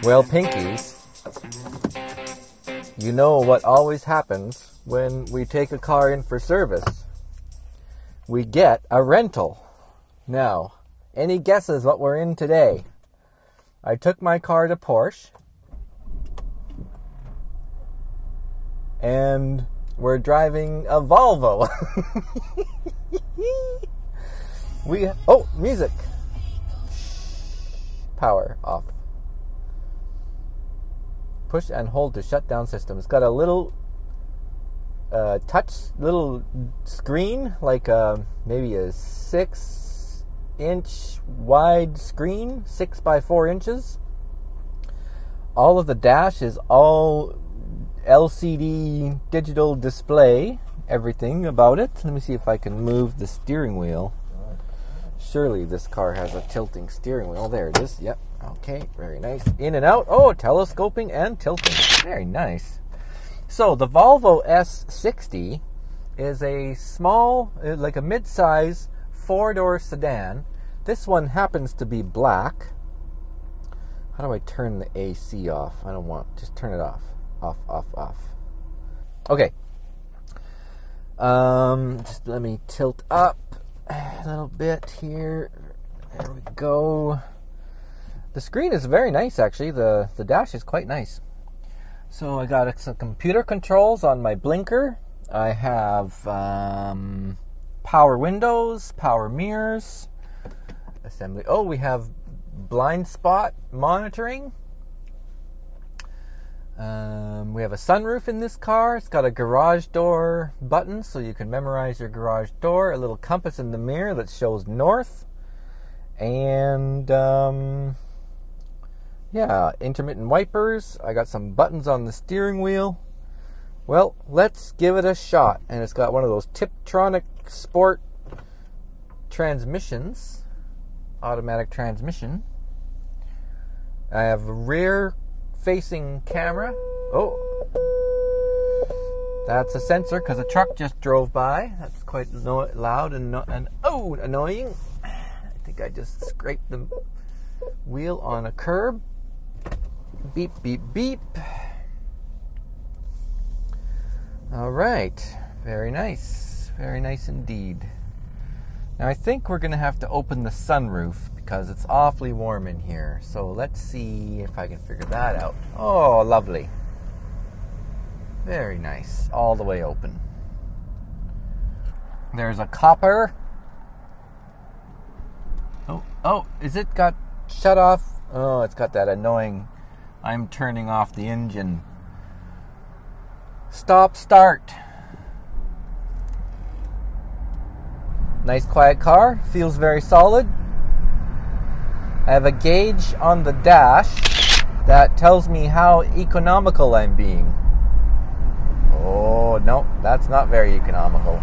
Well, Pinkies, you know what always happens when we take a car in for service. We get a rental. Now, any guesses what we're in today? I took my car to Porsche, and we're driving a Volvo. Music. Power off. Push and hold to shut down system. It's got a little little screen, like maybe a 6-inch wide screen, 6 by 4 inches. All of the dash is all LCD digital display, everything about it. Let me see if I can move the steering wheel. Surely this car has a tilting steering wheel. There it is. Yep. Okay, very nice. In and out. Oh, telescoping and tilting. Very nice. So the Volvo S60 is a small, like a mid-size 4-door sedan. This one happens to be black. How do I turn the AC off? I don't want. Just turn it off. Off. Okay. Just let me tilt up a little bit here. There we go. The screen is very nice, actually. The dash is quite nice. So I got some computer controls on my blinker. I have power windows, power mirrors, assembly. Oh, we have blind spot monitoring. We have a sunroof in this car. It's got a garage door button, so you can memorize your garage door. A little compass in the mirror that shows north. And intermittent wipers. I got some buttons on the steering wheel. Well, let's give it a shot. And it's got one of those Tiptronic Sport transmissions. Automatic transmission. I have a rear-facing camera. Oh, that's a sensor because a truck just drove by. That's quite loud and annoying. I think I just scraped the wheel on a curb. Beep, beep, beep. All right. Very nice. Very nice indeed. Now I think we're going to have to open the sunroof because it's awfully warm in here. So let's see if I can figure that out. Oh, lovely. Very nice. All the way open. There's a copper. Oh, is it got shut off? Oh, it's got that annoying, I'm turning off the engine. Stop, start. Nice quiet car, feels very solid. I have a gauge on the dash that tells me how economical I'm being. Oh, no, that's not very economical.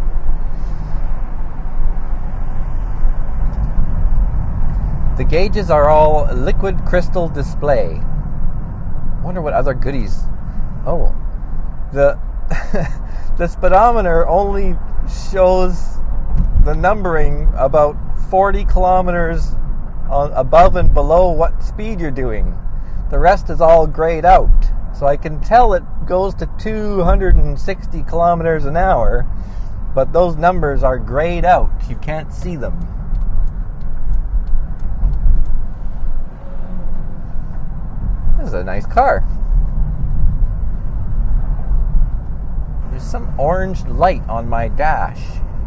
The gauges are all liquid crystal display. I wonder what other goodies. Oh, the speedometer only shows the numbering about 40 kilometers above and below what speed you're doing. The rest is all grayed out. So I can tell it goes to 260 kilometers an hour, but those numbers are grayed out. You can't see them. This is a nice car. There's some orange light on my dash.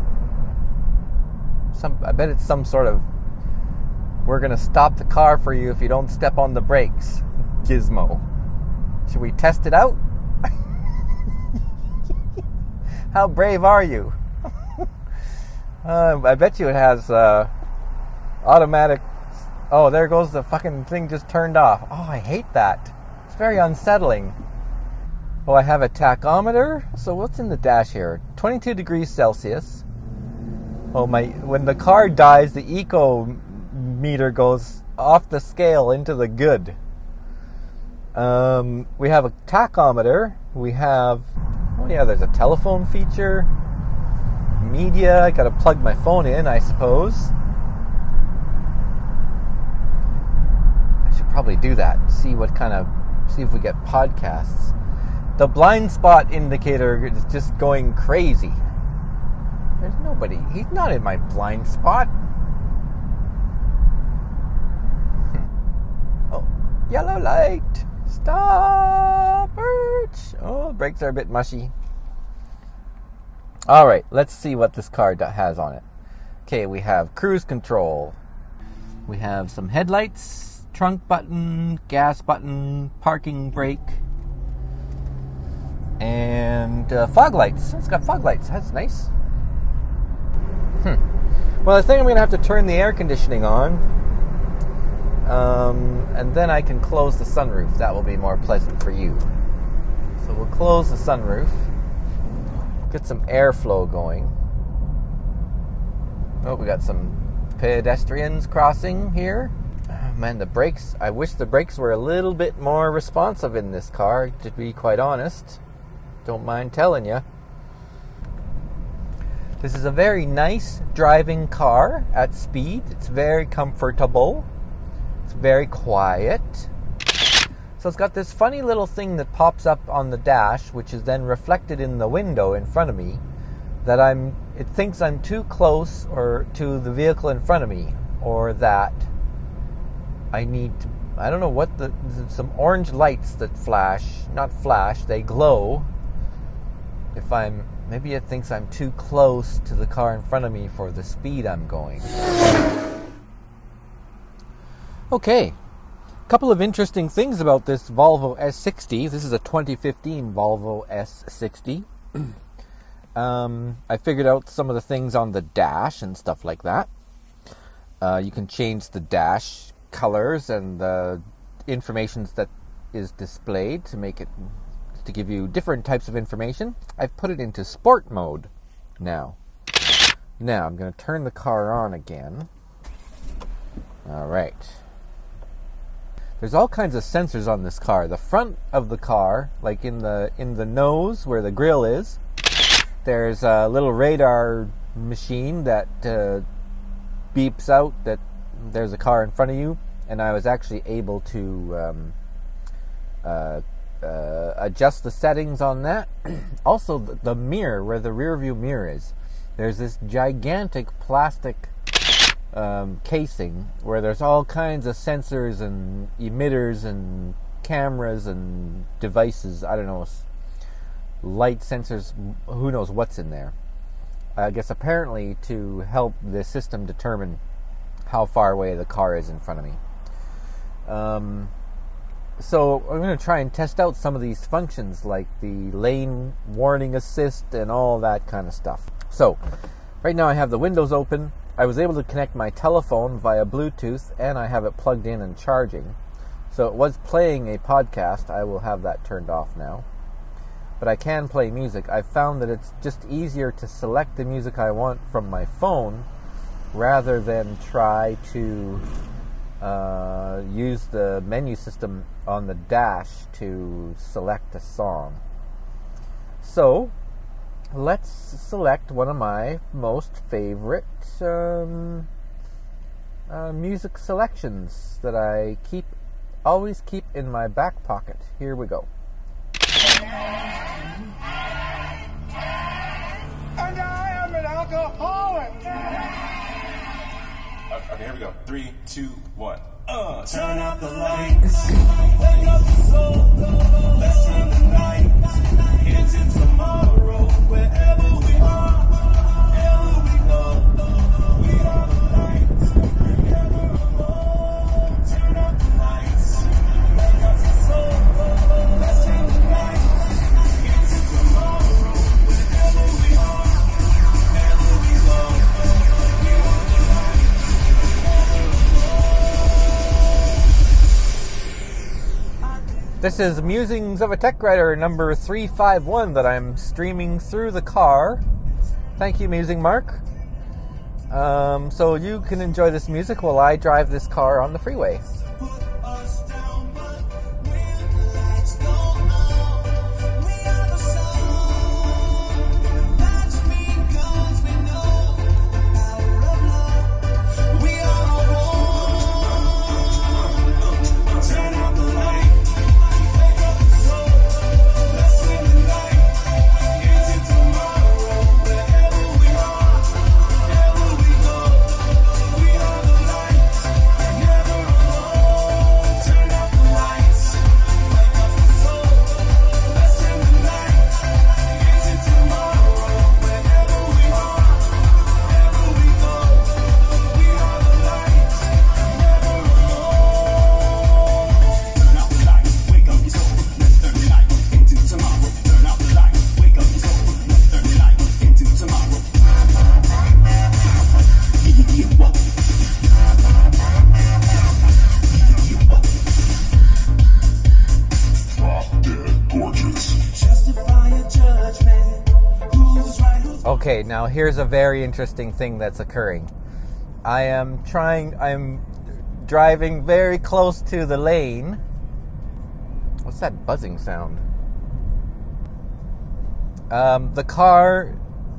I bet it's some sort of, we're going to stop the car for you if you don't step on the brakes gizmo. Should we test it out? How brave are you? I bet you it has automatic. Oh, there goes the fucking thing just turned off. Oh, I hate that. It's very unsettling. Oh, I have a tachometer. So what's in the dash here? 22 degrees Celsius. Oh, when the car dies, the eco meter goes off the scale into the good. We have a tachometer. We have, there's a telephone feature. Media. I gotta plug my phone in, I suppose. probably do that. See if we get podcasts. The blind spot indicator is just going crazy. There's nobody. He's not in my blind spot. Oh, yellow light. Stop. Oh, brakes are a bit mushy. All right, let's see what this car has on it. Okay, we have cruise control. We have some headlights, trunk button, gas button, parking brake, and fog lights. It's got fog lights. That's nice. Well, I think I'm going to have to turn the air conditioning on, and then I can close the sunroof. That will be more pleasant for you. So we'll close the sunroof, get some airflow going. Oh, we got some pedestrians crossing here. Oh, man, the brakes. I wish the brakes were a little bit more responsive in this car, to be quite honest. Don't mind telling you. This is a very nice driving car at speed. It's very comfortable. It's very quiet. So it's got this funny little thing that pops up on the dash, which is then reflected in the window in front of me, that it thinks I'm too close or to the vehicle in front of me, or that I need to, I don't know what some orange lights that they glow. Maybe it thinks I'm too close to the car in front of me for the speed I'm going. Okay. A couple of interesting things about this Volvo S60. This is a 2015 Volvo S60. I figured out some of the things on the dash and stuff like that. You can change the dash colors and the information that is displayed to give you different types of information. I've put it into sport mode now. Now I'm going to turn the car on again. All right. There's all kinds of sensors on this car. The front of the car, like in the nose where the grille is, there's a little radar machine that beeps out that there's a car in front of you, and I was actually able to adjust the settings on that. Also, the mirror, where the rear view mirror is, there's this gigantic plastic casing where there's all kinds of sensors and emitters and cameras and devices. I don't know, light sensors, who knows what's in there. I guess apparently to help the system determine how far away the car is in front of me. So I'm going to try and test out some of these functions, like the lane warning assist and all that kind of stuff. So right now I have the windows open. I was able to connect my telephone via Bluetooth, and I have it plugged in and charging. So it was playing a podcast. I will have that turned off now. But I can play music. I've found that it's just easier to select the music I want from my phone rather than try to use the menu system on the dash to select a song. So let's select one of my most favorite music selections that I always keep in my back pocket. Here we go. And I am an alcoholic. Okay, here we go. 3, 2, 1. Turn out the lights. Wake up the soul. Let's turn the night into tomorrow. Wherever we are, wherever we go, we are the lights. We're never alone. Turn out the lights. Wake up the soul. Let's turn the night into tomorrow. Wherever we are, wherever we go, we are the lights. This is Musings of a Tech Writer number 351 that I'm streaming through the car. Thank you, Musing Mark. So you can enjoy this music while I drive this car on the freeway. Okay, now here's a very interesting thing that's occurring. I'm driving very close to the lane. What's that buzzing sound? The car,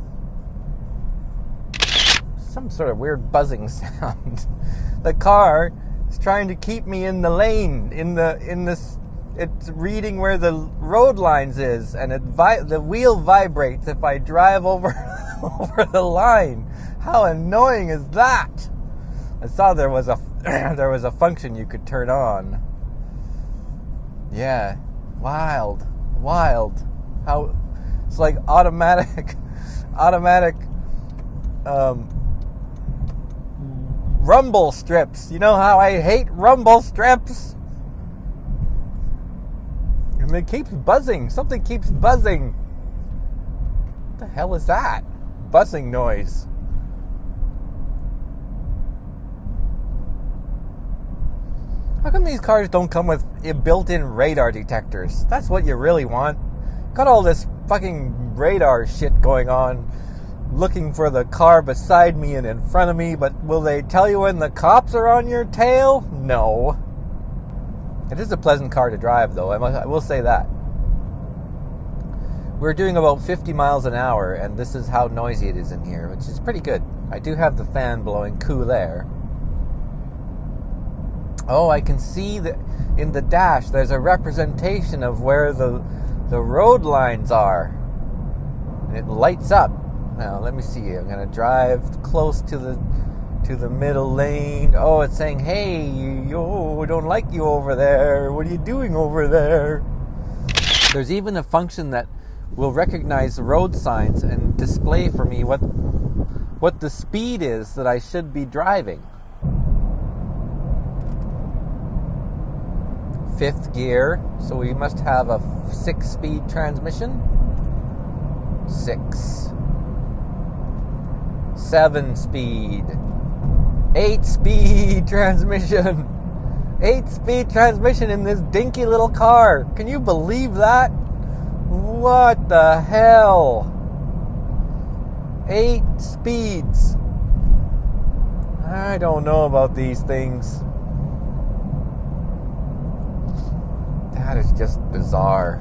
some sort of weird buzzing sound. The car is trying to keep me in the lane, it's reading where the road lines is, and the wheel vibrates if I drive over the line. How annoying is that? I saw there was a function you could turn on. Yeah, wild. How it's like automatic rumble strips. You know how I hate rumble strips? And it keeps buzzing. Something keeps buzzing. What the hell is that? Buzzing noise. How come these cars don't come with built-in radar detectors? That's what you really want. Got all this fucking radar shit going on, looking for the car beside me and in front of me, but will they tell you when the cops are on your tail? No. It is a pleasant car to drive, though. I will say that. We're doing about 50 miles an hour, and this is how noisy it is in here, which is pretty good. I do have the fan blowing cool air. Oh, I can see that in the dash there's a representation of where the road lines are. And it lights up. Now, let me see. I'm going to drive close to the middle lane. Oh, it's saying, hey, we don't like you over there. What are you doing over there? There's even a function that will recognize road signs and display for me what the speed is that I should be driving. 5th gear, so we must have a 6-speed transmission. 6. 7-speed. 8-speed transmission. 8-speed transmission in this dinky little car. Can you believe that? What the hell? 8 speeds. I don't know about these things. That is just bizarre.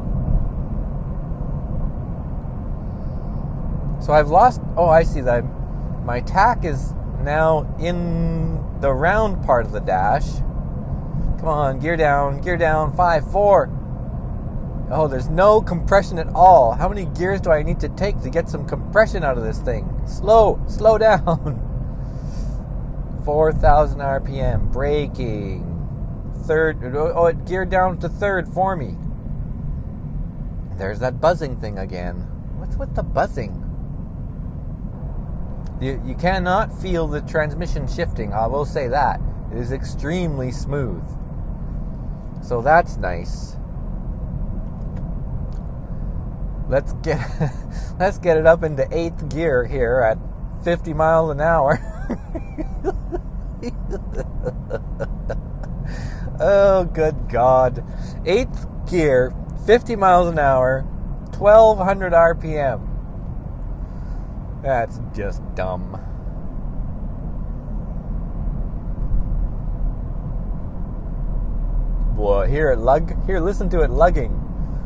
So I've lost... Oh, I see that. My tack is now in the round part of the dash. Come on, gear down, 5, 4. Oh, there's no compression at all. How many gears do I need to take to get some compression out of this thing? Slow down. 4,000 RPM, braking. 3rd, oh, it geared down to 3rd for me. There's that buzzing thing again. What's with the buzzing? You cannot feel the transmission shifting, I will say that. It is extremely smooth. So that's nice. Let's get it up into 8th gear here at 50 miles an hour. Oh, good God. 8th gear, 50 miles an hour, 1,200 RPM. That's just dumb. Boy, here, listen to it lugging.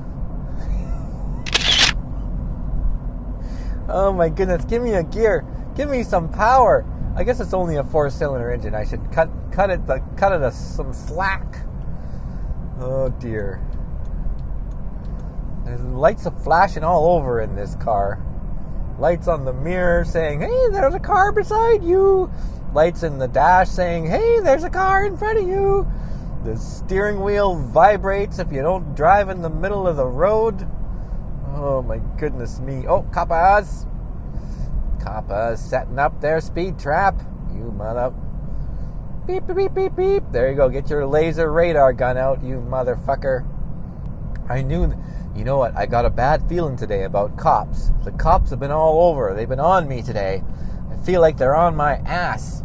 Oh my goodness, give me a gear. Give me some power. I guess it's only a 4-cylinder engine. I should cut it some slack. Oh dear. There's lights are flashing all over in this car. Lights on the mirror saying, hey, there's a car beside you. Lights in the dash saying, hey, there's a car in front of you. The steering wheel vibrates if you don't drive in the middle of the road. Oh my goodness me. Oh, Kappa's setting up their speed trap. You mother... Beep, beep, beep, beep, beep. There you go. Get your laser radar gun out, you motherfucker. I knew... You know what? I got a bad feeling today about cops. The cops have been all over. They've been on me today. I feel like they're on my ass.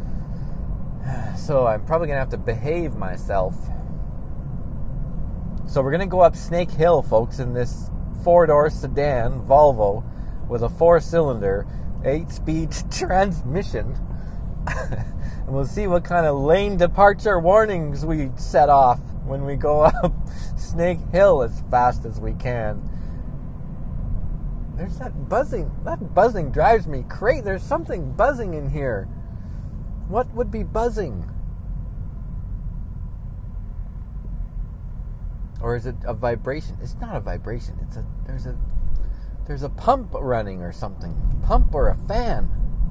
So I'm probably going to have to behave myself. So we're going to go up Snake Hill, folks, in this 4-door sedan Volvo with a 4-cylinder, 8-speed transmission. And we'll see what kind of lane departure warnings we set off when we go up Snake Hill as fast as we can. There's that buzzing. That buzzing drives me crazy. There's something buzzing in here. What would be buzzing? Or is it a vibration? It's not a vibration. There's a pump running or something. Pump or a fan.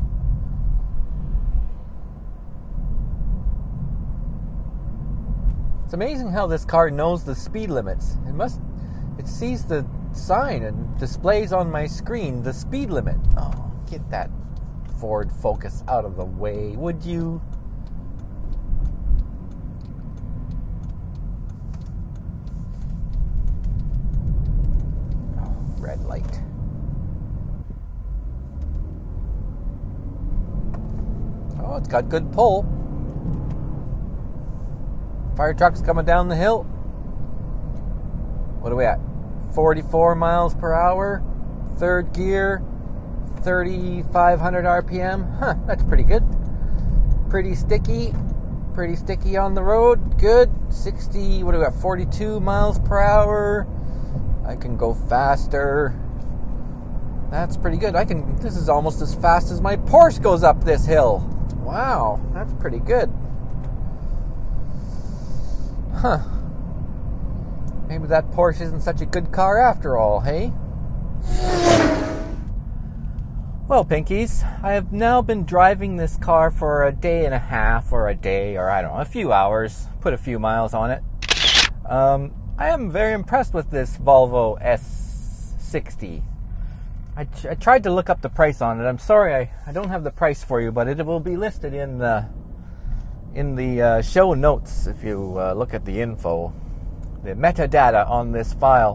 It's amazing how this car knows the speed limits. It sees the sign and displays on my screen the speed limit. Oh, get that Ford Focus out of the way, would you? Oh, red light. Oh, it's got good pull. Fire truck's coming down the hill. What are we at? 44 miles per hour, third gear, 3,500 RPM. Huh, that's pretty good. Pretty sticky on the road. Good. 60, what do we got? 42 miles per hour. I can go faster. That's pretty good. This is almost as fast as my Porsche goes up this hill. Wow, that's pretty good. Huh. Maybe that Porsche isn't such a good car after all, hey? Well, Pinkies, I have now been driving this car for a day and a half, or I don't know, a few hours, put a few miles on it. I am very impressed with this Volvo S60. I tried to look up the price on it. I'm sorry I don't have the price for you, but it will be listed in the show notes if you look at the info, the metadata on this file.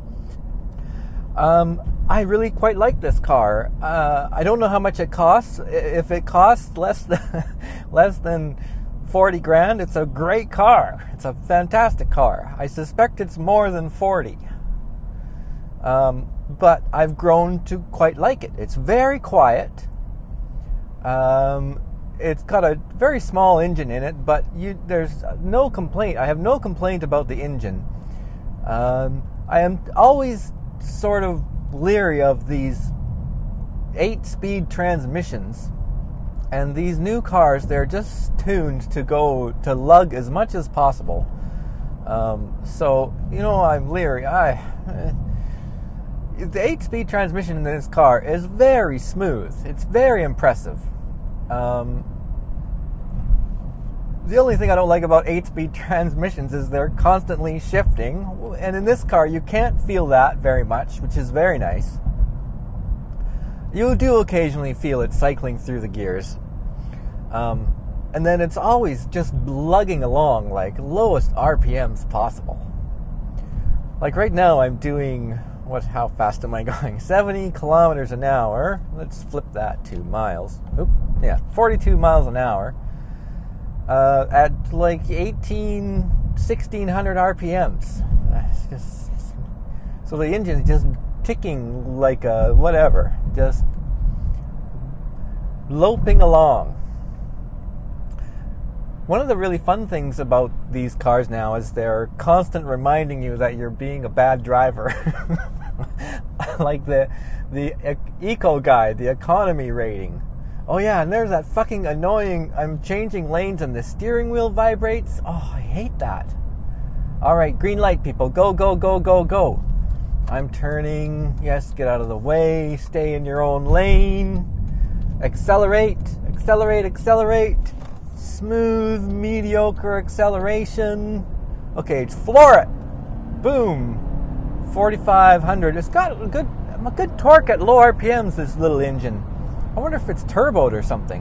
I really quite like this car. I don't know how much it costs. If it costs less than 40 grand, it's a great car. It's a fantastic car. I suspect it's more than 40. But I've grown to quite like it. It's very quiet. It's got a very small engine in it, but there's no complaint. I have no complaint about the engine. I am always sort of leery of these 8-speed transmissions, and these new cars, they're just tuned to lug as much as possible. So, I'm leery. The 8-speed transmission in this car is very smooth. It's very impressive. The only thing I don't like about 8-speed transmissions is they're constantly shifting. And in this car, you can't feel that very much, which is very nice. You do occasionally feel it cycling through the gears. And then it's always just lugging along, like lowest RPMs possible. Like right now, I'm doing, how fast am I going? 70 kilometers an hour. Let's flip that to miles. 42 miles an hour. At like 1,600 RPMs. So the engine is just ticking like a whatever, just loping along. One of the really fun things about these cars now is they're constant reminding you that you're being a bad driver. Like the Eco Guide, the economy rating. Oh yeah, and there's that fucking annoying, I'm changing lanes and the steering wheel vibrates. Oh, I hate that. Alright, green light, people. Go, go, go, go, go. I'm turning. Yes, get out of the way. Stay in your own lane. Accelerate, accelerate, accelerate. Smooth, mediocre acceleration. Okay, floor it. Boom. 4,500. It's got a good torque at low RPMs, this little engine. I wonder if it's turboed or something.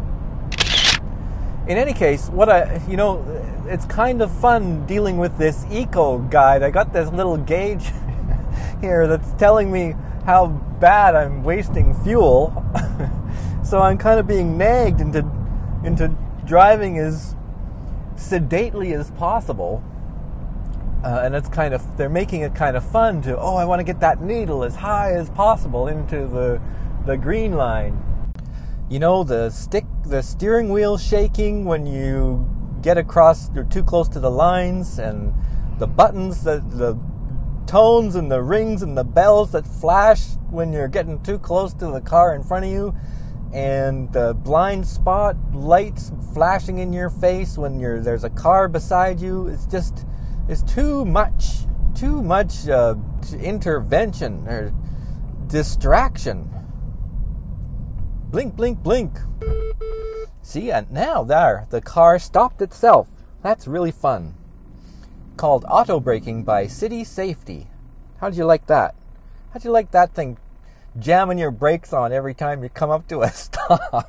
In any case, it's kind of fun dealing with this Eco Guide. I got this little gauge here that's telling me how bad I'm wasting fuel. So I'm kind of being nagged into driving as sedately as possible. And they're making it kind of fun I want to get that needle as high as possible into The green line. You know, the steering wheel shaking when you get across, you're too close to the lines, and the buttons, the tones and the rings and the bells that flash when you're getting too close to the car in front of you, and the blind spot lights flashing in your face when there's a car beside you. It's too much intervention or distraction. Blink, blink, blink. See, and now the car stopped itself. That's really fun. Called auto braking by City Safety. How'd you like that? How'd you like that thing jamming your brakes on every time you come up to a stop?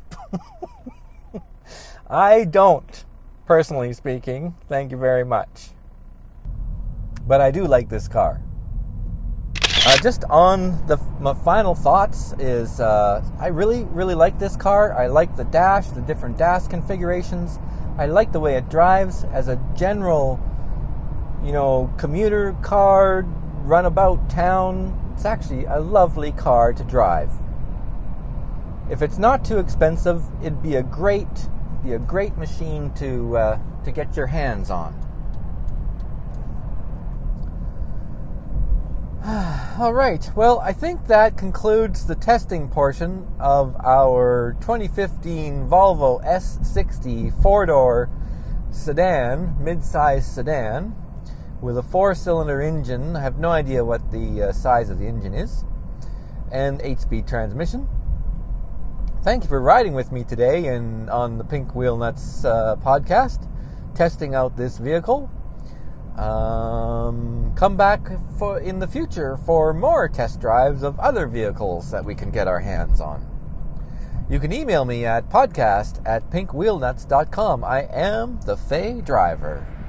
I don't, personally speaking. Thank you very much. But I do like this car. Just on my final thoughts is I really, really like this car. I like the dash, the different dash configurations. I like the way it drives as a general, commuter car, runabout town. It's actually a lovely car to drive. If it's not too expensive, it'd be a great machine to get your hands on. All right. Well, I think that concludes the testing portion of our 2015 Volvo S60 four-door sedan, mid-size sedan, with a 4-cylinder engine. I have no idea what the size of the engine is, and 8-speed transmission. Thank you for riding with me today on the Pink Wheel Nuts podcast, testing out this vehicle. Come back in the future for more test drives of other vehicles that we can get our hands on. You can email me at podcast@pinkwheelnuts.com. I am the Fay Driver.